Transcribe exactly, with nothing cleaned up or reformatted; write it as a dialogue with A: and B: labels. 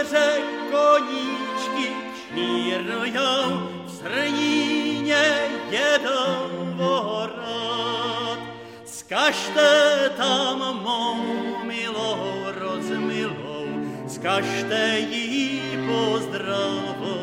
A: pasteře koníčky šmírujou, v srníně jedou vorát. Zkažte tam mou milou rozmilou, zkažte jí pozdravu.